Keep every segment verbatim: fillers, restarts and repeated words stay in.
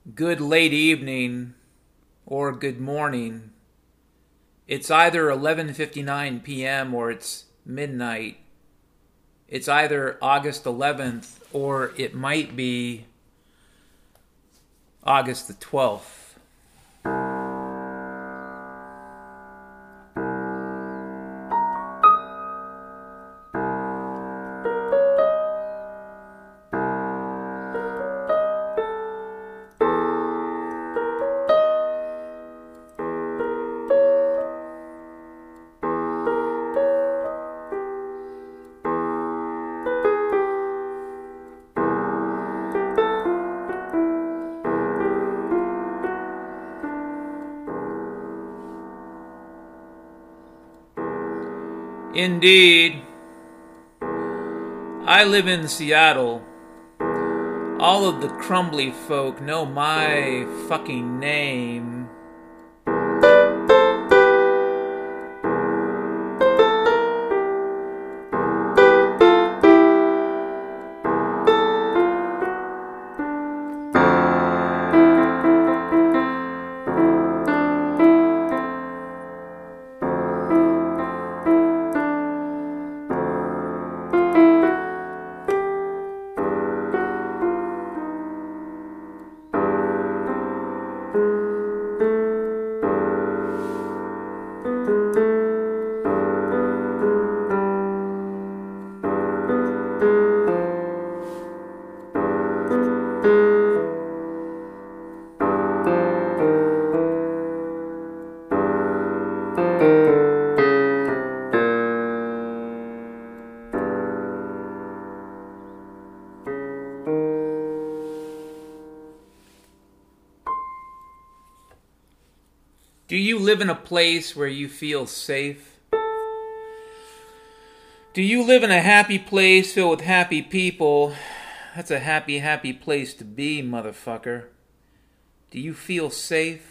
good late evening or good morning. It's either eleven fifty-nine p.m. or it's midnight. It's either August eleventh or it might be August the twelfth. Indeed. I live in Seattle. All of the crumbly folk know my fucking name. Do you live in a place where you feel safe? Do you live in a happy place filled with happy people? That's a happy, happy place to be, motherfucker. Do you feel safe?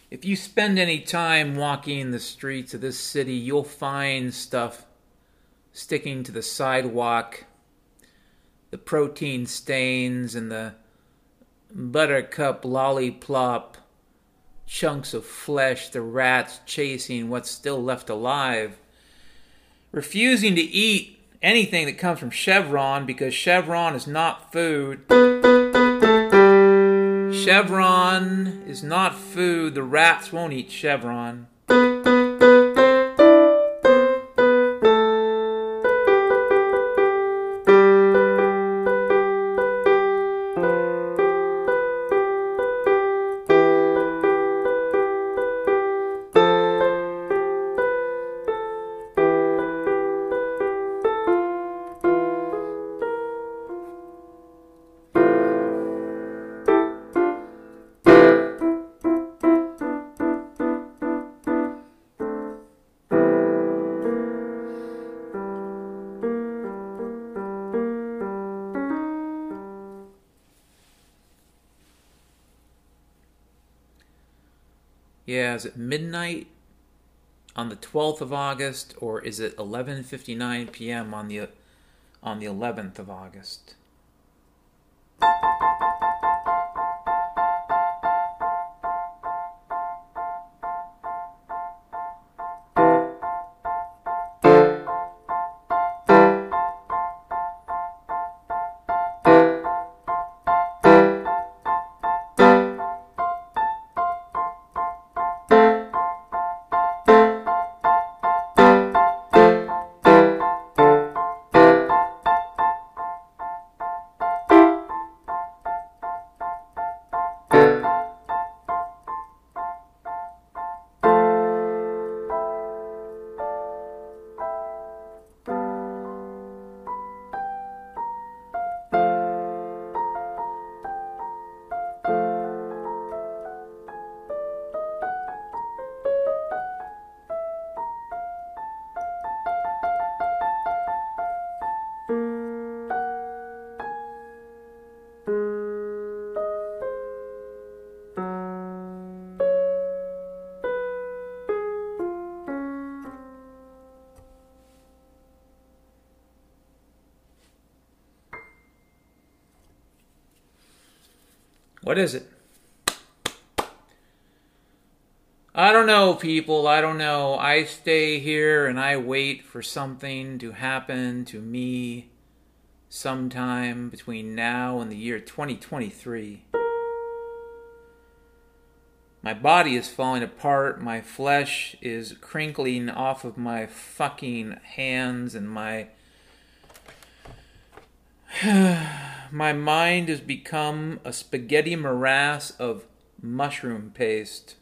If you spend any time walking the streets of this city, you'll find stuff sticking to the sidewalk, the protein stains and the buttercup lollipop chunks of flesh, the rats chasing what's still left alive, refusing to eat anything that comes from Chevron because Chevron is not food. Chevron is not food. The rats won't eat Chevron. Yeah, is it midnight on the twelfth of August, or is it eleven fifty-nine p.m. on the on the eleventh of August? What is it? I don't know, people. I don't know. I stay here and I wait for something to happen to me sometime between now and the year twenty twenty-three. My body is falling apart. My flesh is crinkling off of my fucking hands, and my my mind has become a spaghetti morass of mushroom paste.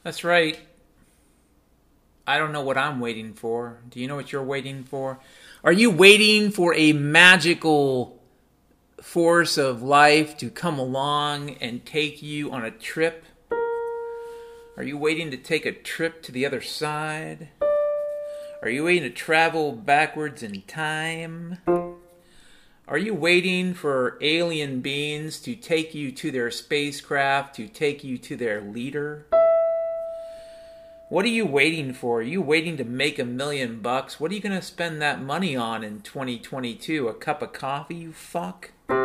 That's right. I don't know what I'm waiting for. Do you know what you're waiting for? Are you waiting for a magical force of life to come along and take you on a trip? Are you waiting to take a trip to the other side? Are you waiting to travel backwards in time? Are you waiting for alien beings to take you to their spacecraft, to take you to their leader? What are you waiting for? Are you waiting to make a million bucks? What are you going to spend that money on in twenty twenty-two? A cup of coffee, you fuck?